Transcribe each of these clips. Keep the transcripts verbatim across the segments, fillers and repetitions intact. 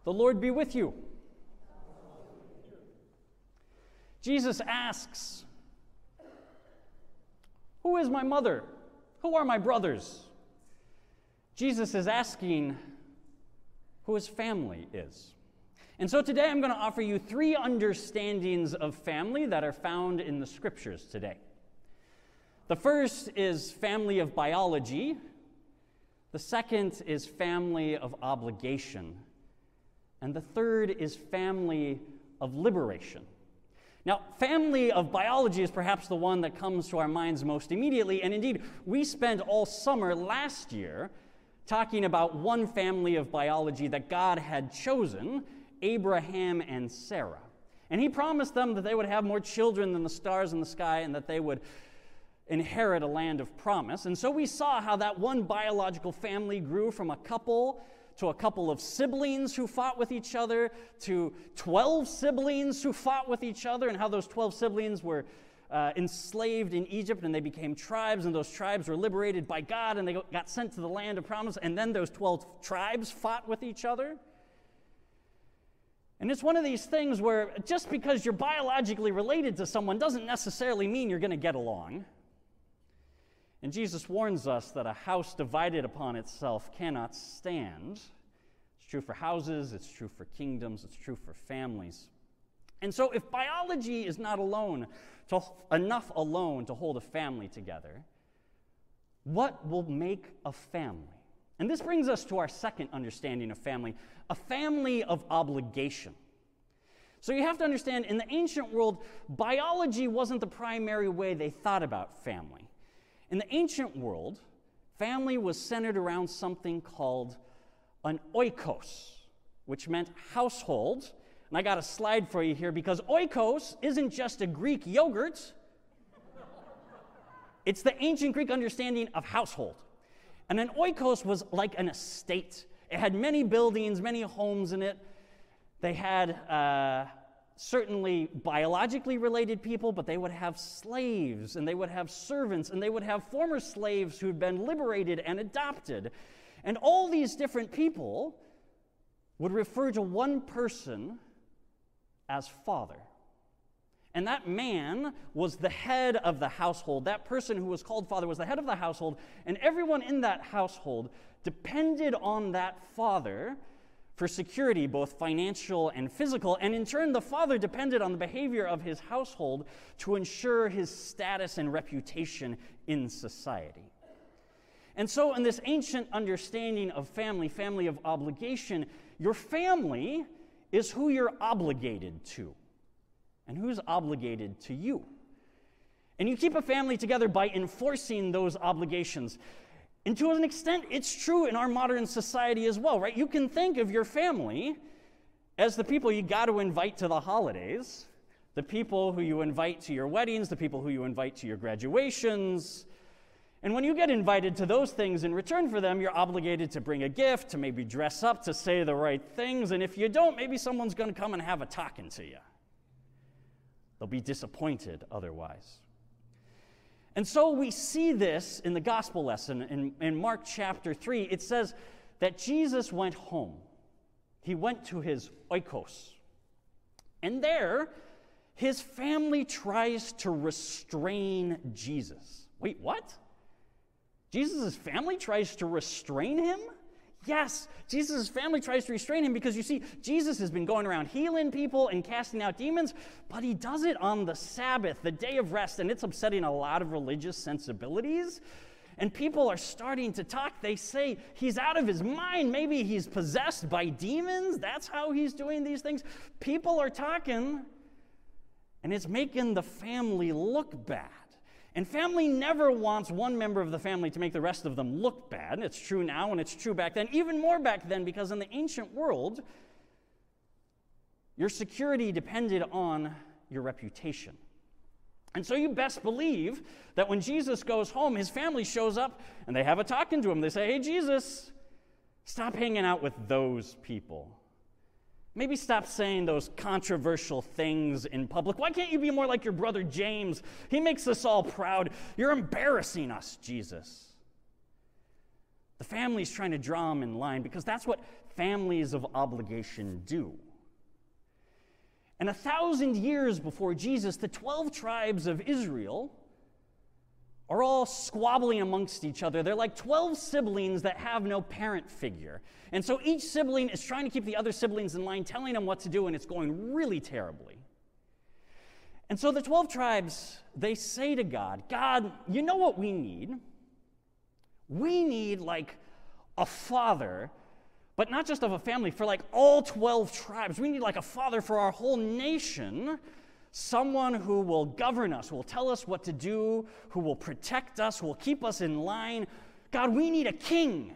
The Lord be with you. Jesus asks, who is my mother? Who are my brothers? Jesus is asking who his family is. And so today I'm going to offer you three understandings of family that are found in the scriptures today. The first is family of biology. The second is family of obligation. And the third is family of liberation. Now, family of biology is perhaps the one that comes to our minds most immediately, and indeed, we spent all summer last year talking about one family of biology that God had chosen, Abraham and Sarah. And he promised them that they would have more children than the stars in the sky and that they would inherit a land of promise. And so we saw how that one biological family grew from a couple to a couple of siblings who fought with each other, to twelve siblings who fought with each other, and how those twelve siblings were uh, enslaved in Egypt, and they became tribes, and those tribes were liberated by God, and they got sent to the land of promise, and then those twelve tribes fought with each other. And it's one of these things where just because you're biologically related to someone doesn't necessarily mean you're going to get along. And Jesus warns us that a house divided upon itself cannot stand. It's true for houses, it's true for kingdoms, it's true for families. And so if biology is not alone, to, enough alone to hold a family together, what will make a family? And this brings us to our second understanding of family, a family of obligation. So you have to understand, in the ancient world, biology wasn't the primary way they thought about family. In the ancient world, family was centered around something called an oikos, which meant household. And I got a slide for you here because oikos isn't just a Greek yogurt. It's the ancient Greek understanding of household. And an oikos was like an estate. It had many buildings, many homes in it. They had uh, certainly biologically related people, but they would have slaves, and they would have servants, and they would have former slaves who had been liberated and adopted. And all these different people would refer to one person as father. And that man was the head of the household. That person who was called father was the head of the household, and everyone in that household depended on that father for security, both financial and physical, and in turn, the father depended on the behavior of his household to ensure his status and reputation in society. And so in this ancient understanding of family, family of obligation, your family is who you're obligated to, and who's obligated to you. And you keep a family together by enforcing those obligations. And to an extent, it's true in our modern society as well, right? You can think of your family as the people you got to invite to the holidays, the people who you invite to your weddings, the people who you invite to your graduations. And when you get invited to those things, in return for them, you're obligated to bring a gift, to maybe dress up, to say the right things. And if you don't, maybe someone's going to come and have a talking to you. They'll be disappointed otherwise. And so we see this in the gospel lesson in, in Mark chapter three. It says that Jesus went home. He went to his oikos. And there, his family tries to restrain Jesus. Wait, what? Jesus' family tries to restrain him? Yes, Jesus' family tries to restrain him because, you see, Jesus has been going around healing people and casting out demons, but he does it on the Sabbath, the day of rest, and it's upsetting a lot of religious sensibilities. And people are starting to talk. They say he's out of his mind. Maybe he's possessed by demons. That's how he's doing these things. People are talking, and it's making the family look bad. And family never wants one member of the family to make the rest of them look bad. It's true now, and it's true back then, even more back then, because in the ancient world, your security depended on your reputation. And so you best believe that when Jesus goes home, his family shows up, and they have a talking to him. They say, hey, Jesus, stop hanging out with those people. Maybe stop saying those controversial things in public. Why can't you be more like your brother James? He makes us all proud. You're embarrassing us, Jesus. The family's trying to draw him in line because that's what families of obligation do. And a thousand years before Jesus, the twelve tribes of Israel are all squabbling amongst each other. They're like twelve siblings that have no parent figure. And so each sibling is trying to keep the other siblings in line, telling them what to do, and it's going really terribly. And so the twelve tribes, they say to God, God, you know what we need? We need like a father, but not just of a family, for like all twelve tribes. We need like a father for our whole nation, someone who will govern us, who will tell us what to do, who will protect us, who will keep us in line. God, we need a king.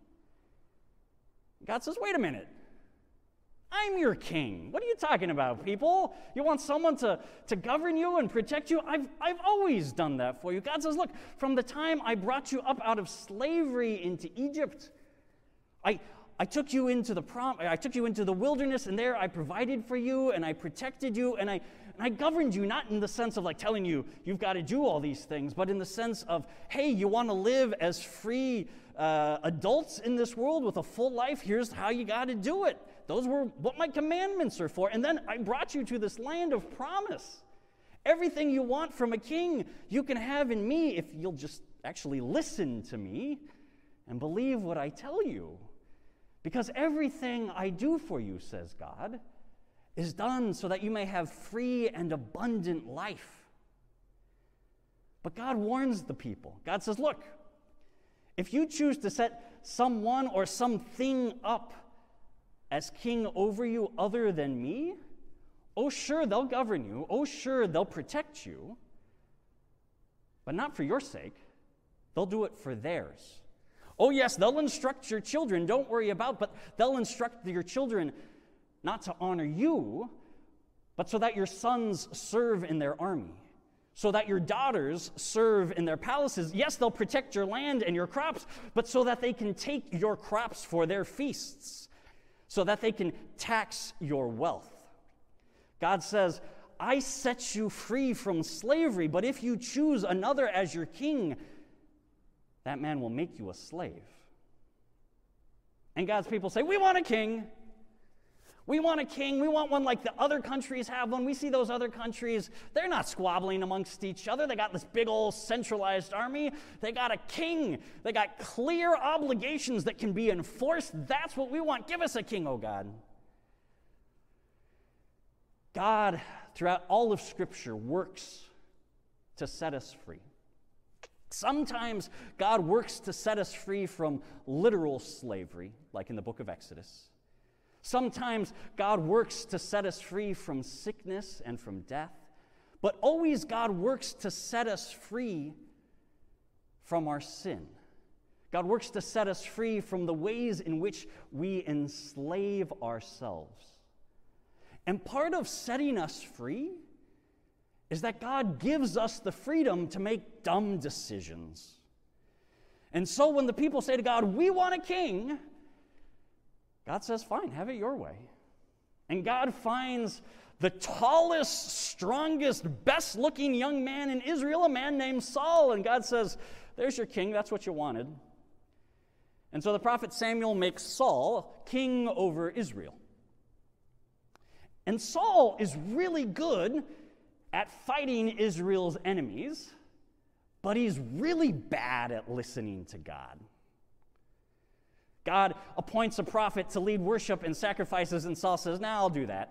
God says, wait a minute. I'm your king. What are you talking about, people? You want someone to, to govern you and protect you? I've, I've always done that for you. God says, look, from the time I brought you up out of slavery into Egypt, I, I took you into the prom- I took you into the wilderness, and there I provided for you, and I protected you, and I, and I governed you, not in the sense of like telling you, you've got to do all these things, but in the sense of, hey, you want to live as free uh, adults in this world with a full life? Here's how you got to do it. Those were what my commandments are for. And then I brought you to this land of promise. Everything you want from a king, you can have in me if you'll just actually listen to me and believe what I tell you. Because everything I do for you, says God, is done so that you may have free and abundant life. But God warns the people. God says, look, if you choose to set someone or something up as king over you other than me, oh, sure, they'll govern you. Oh, sure, they'll protect you. But not for your sake. They'll do it for theirs. Oh, yes, they'll instruct your children. Don't worry about, but they'll instruct your children not to honor you, but so that your sons serve in their army, so that your daughters serve in their palaces. Yes, they'll protect your land and your crops, but so that they can take your crops for their feasts, so that they can tax your wealth. God says, I set you free from slavery, but if you choose another as your king, that man will make you a slave. And God's people say, we want a king. We want a king. We want one like the other countries have one. We see those other countries, they're not squabbling amongst each other. They got this big old centralized army. They got a king. They got clear obligations that can be enforced. That's what we want. Give us a king, oh God. God, throughout all of Scripture, works to set us free. Sometimes God works to set us free from literal slavery, like in the book of Exodus. Sometimes God works to set us free from sickness and from death. But always God works to set us free from our sin. God works to set us free from the ways in which we enslave ourselves. And part of setting us free is that God gives us the freedom to make dumb decisions. And so when the people say to God, we want a king, God says, fine, have it your way. And God finds the tallest, strongest, best-looking young man in Israel, a man named Saul, and God says, there's your king, that's what you wanted. And so the prophet Samuel makes Saul king over Israel. And Saul is really good at fighting Israel's enemies, but he's really bad at listening to God. God appoints a prophet to lead worship and sacrifices, and Saul says, nah, I'll do that.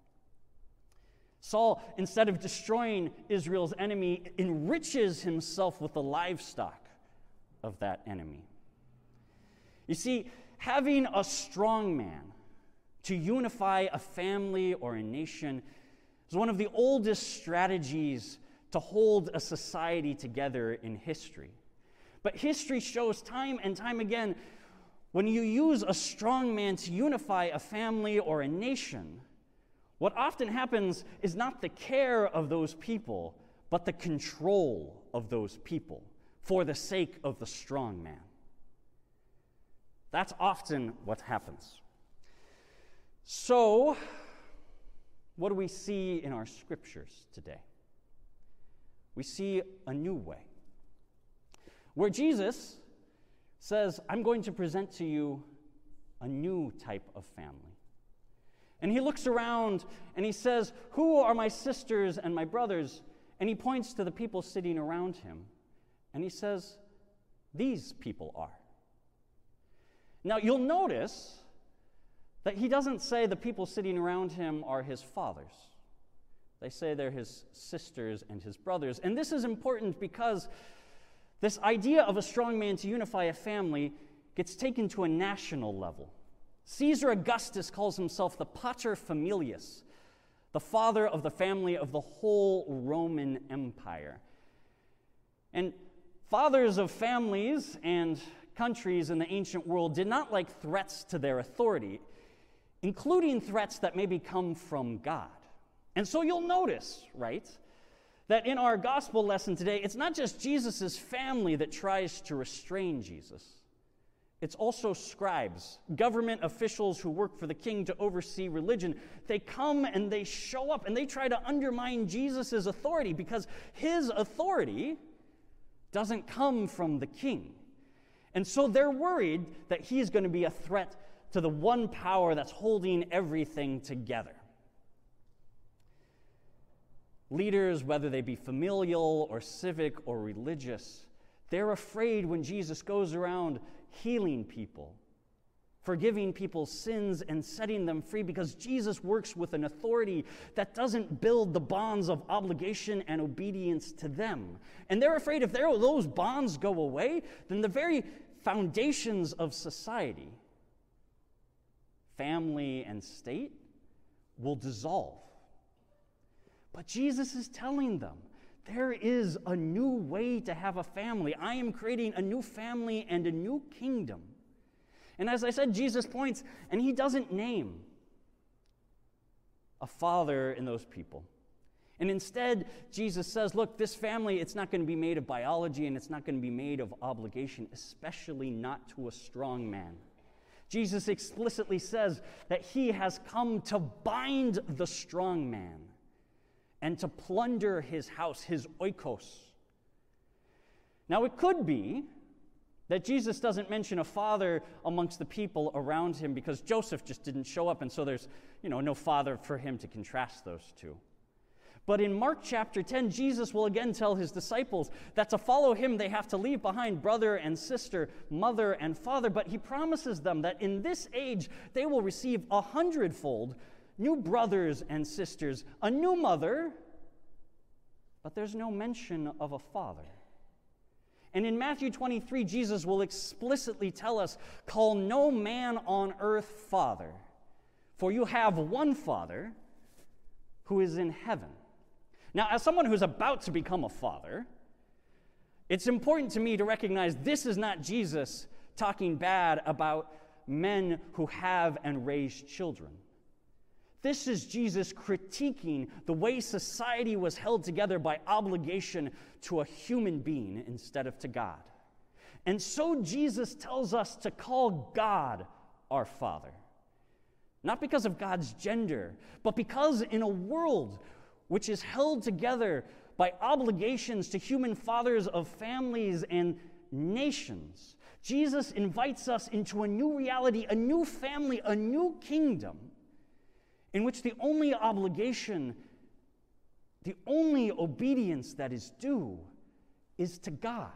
Saul, instead of destroying Israel's enemy, enriches himself with the livestock of that enemy. You see, having a strong man to unify a family or a nation is one of the oldest strategies to hold a society together in history. But history shows time and time again, when you use a strong man to unify a family or a nation, what often happens is not the care of those people, but the control of those people for the sake of the strong man. That's often what happens. So, what do we see in our scriptures today? We see a new way, where Jesus says, I'm going to present to you a new type of family. And he looks around and he says, who are my sisters and my brothers? And he points to the people sitting around him. And he says, these people are. Now you'll notice that he doesn't say the people sitting around him are his fathers. They say they're his sisters and his brothers. And this is important because this idea of a strong man to unify a family gets taken to a national level. Caesar Augustus calls himself the pater familias, the father of the family of the whole Roman Empire. And fathers of families and countries in the ancient world did not like threats to their authority, including threats that maybe come from God. And so you'll notice, right, that in our gospel lesson today, it's not just Jesus' family that tries to restrain Jesus. It's also scribes, government officials who work for the king to oversee religion. They come and they show up and they try to undermine Jesus' authority because his authority doesn't come from the king. And so they're worried that he's going to be a threat to the one power that's holding everything together. Leaders, whether they be familial or civic or religious, they're afraid when Jesus goes around healing people, forgiving people's sins and setting them free, because Jesus works with an authority that doesn't build the bonds of obligation and obedience to them. And they're afraid if those bonds go away, then the very foundations of society, family and state, will dissolve. But Jesus is telling them, there is a new way to have a family. I am creating a new family and a new kingdom. And as I said, Jesus points, and he doesn't name a father in those people. And instead, Jesus says, look, this family, it's not going to be made of biology, and it's not going to be made of obligation, especially not to a strong man. Jesus explicitly says that he has come to bind the strong man and to plunder his house, his oikos. Now, it could be that Jesus doesn't mention a father amongst the people around him because Joseph just didn't show up, and so there's, you know, no father for him to contrast those two. But in Mark chapter ten, Jesus will again tell his disciples that to follow him, they have to leave behind brother and sister, mother and father, but he promises them that in this age, they will receive a hundredfold new brothers and sisters, a new mother, but there's no mention of a father. And in Matthew twenty-three, Jesus will explicitly tell us, call no man on earth father, for you have one Father who is in heaven. Now, as someone who's about to become a father, it's important to me to recognize this is not Jesus talking bad about men who have and raise children. This is Jesus critiquing the way society was held together by obligation to a human being instead of to God. And so Jesus tells us to call God our Father. Not because of God's gender, but because in a world which is held together by obligations to human fathers of families and nations, Jesus invites us into a new reality, a new family, a new kingdom, in which the only obligation, the only obedience that is due is to God.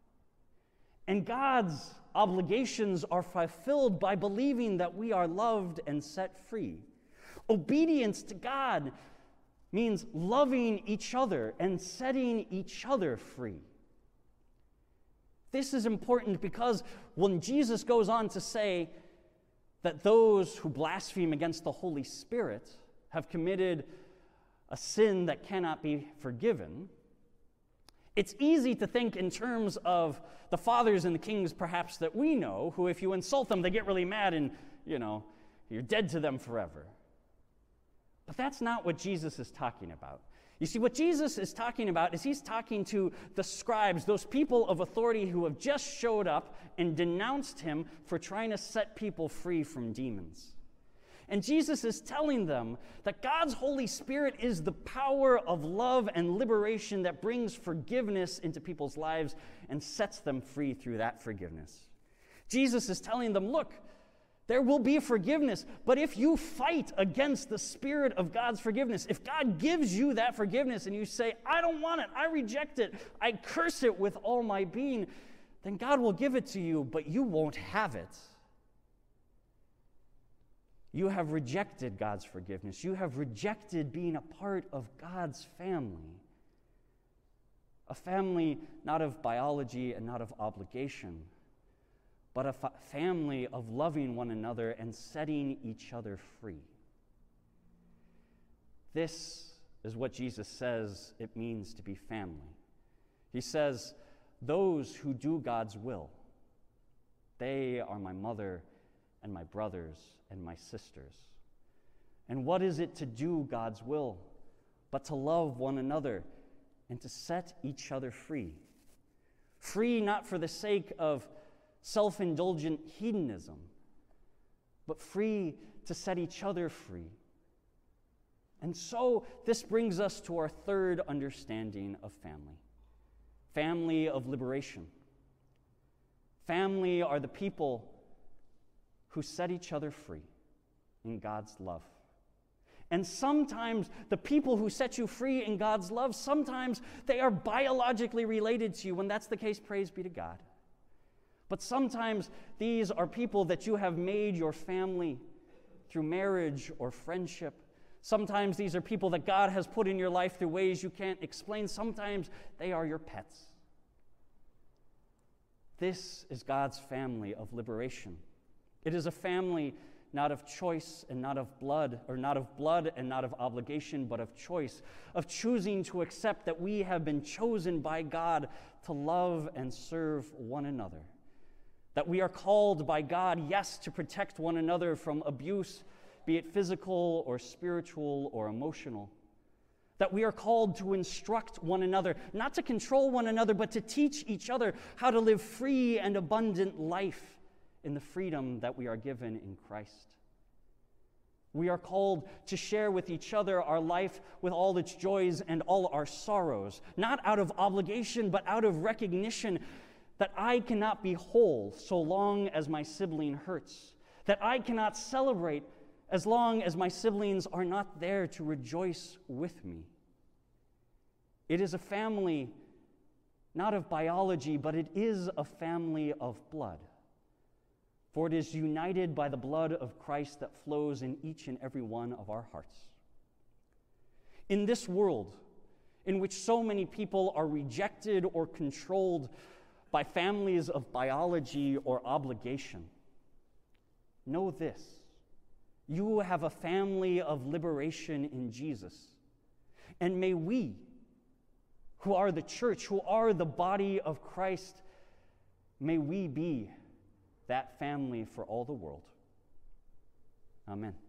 And God's obligations are fulfilled by believing that we are loved and set free. Obedience to God means loving each other and setting each other free. This is important because when Jesus goes on to say that those who blaspheme against the Holy Spirit have committed a sin that cannot be forgiven, it's easy to think in terms of the fathers and the kings perhaps that we know, who if you insult them, they get really mad and, you know, you're dead to them forever. But that's not what Jesus is talking about. You see, what Jesus is talking about is he's talking to the scribes, those people of authority who have just showed up and denounced him for trying to set people free from demons. And Jesus is telling them that God's Holy Spirit is the power of love and liberation that brings forgiveness into people's lives and sets them free through that forgiveness. Jesus is telling them, look, there will be forgiveness, but if you fight against the spirit of God's forgiveness, if God gives you that forgiveness and you say, I don't want it, I reject it, I curse it with all my being, then God will give it to you, but you won't have it. You have rejected God's forgiveness. You have rejected being a part of God's family. A family not of biology and not of obligation, but a fa- family of loving one another and setting each other free. This is what Jesus says it means to be family. He says, those who do God's will, they are my mother and my brothers and my sisters. And what is it to do God's will but to love one another and to set each other free? Free not for the sake of self-indulgent hedonism, but free to set each other free. And so this brings us to our third understanding of family. Family of liberation. Family are the people who set each other free in God's love. And sometimes the people who set you free in God's love, sometimes they are biologically related to you. When that's the case, praise be to God. But sometimes these are people that you have made your family through marriage or friendship. Sometimes these are people that God has put in your life through ways you can't explain. Sometimes they are your pets. This is God's family of liberation. It is a family not of choice and not of blood, or not of blood and not of obligation, but of choice, of choosing to accept that we have been chosen by God to love and serve one another. That we are called by God, yes, to protect one another from abuse, be it physical or spiritual or emotional. That we are called to instruct one another, not to control one another, but to teach each other how to live free and abundant life in the freedom that we are given in Christ. We are called to share with each other our life with all its joys and all our sorrows, not out of obligation, but out of recognition that I cannot be whole so long as my sibling hurts, that I cannot celebrate as long as my siblings are not there to rejoice with me. It is a family not of biology, but it is a family of blood. For it is united by the blood of Christ that flows in each and every one of our hearts. In this world, in which so many people are rejected or controlled by families of biology or obligation, know this: you have a family of liberation in Jesus. And may we, who are the church, who are the body of Christ, may we be that family for all the world. Amen.